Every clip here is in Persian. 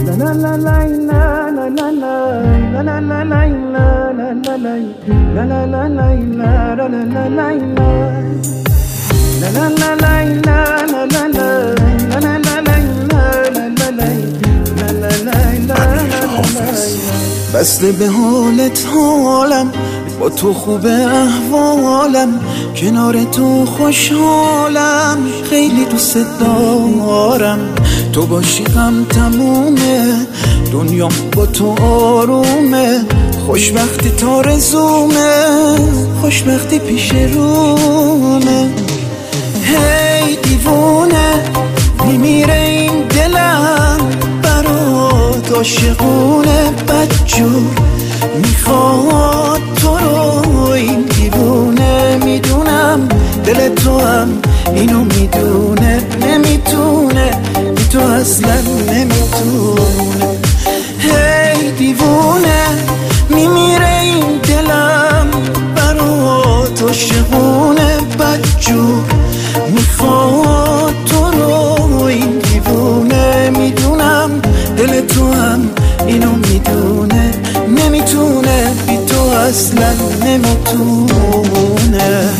بسته به حالت حالم، با تو خوب احوالم، کنار تو خوشحالم، خیلی دوست دارم. تو باشی غم تمومه، دنیام با تو آرومه، خوشبختی تارزومه، خوشبختی پیش رومه. هی دیوونه میمیره این دلم برات، عاشقونه بدجور میخواد تو رو. این دیوونه میدونم دل تو هم اینو میدونه، نمیتونه بی تو اصلا نمیتونه. هی دیوونه میمیره این دلم برات، عاشقونه بدجور میخواد تو رو. این دیوونه میدونم دل تو هم اینو میدونه، نمیتونه بی تو اصلا نمیتونه.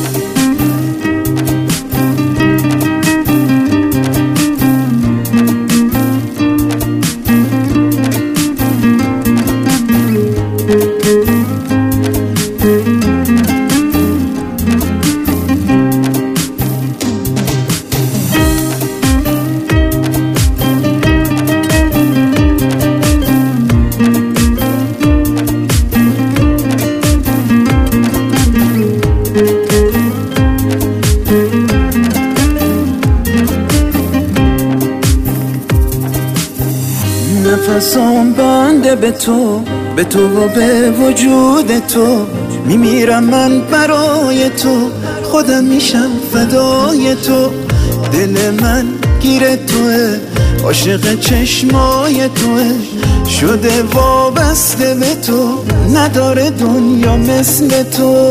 نفسام بنده به تو، به تو و به وجود تو، میمیرم من برای تو، خودم میشم فدای تو. دل من گیر توه، عاشق چشمای توه، شده وابسته به تو، نداره دنیا مثل تو.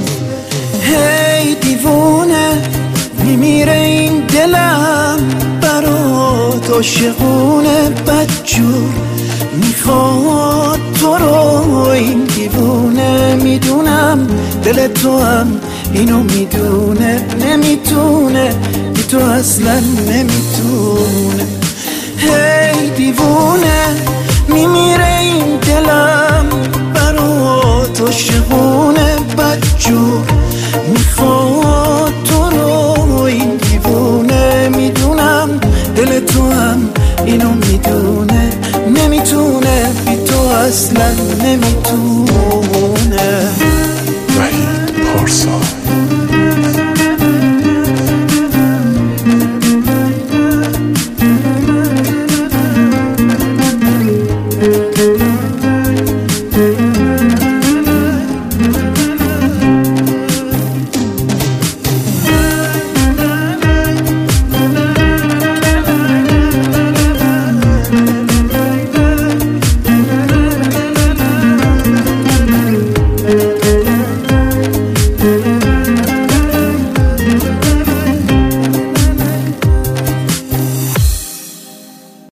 هی دیوونه میمیره این دلم برات، عاشقونه بدجور میخواد تو رو. این دیوونه میدونم دل تو هم اینو میدونه، نمیتونه بی تو اصلا نمیتونه. هی دیوونه میمیره این دلم برات، عاشقونه بدجور میخواد تو رو. این دیوونه میدونم دل تو هم اینو میدونه، نمیتونه بی تو اصلا نمیتونه.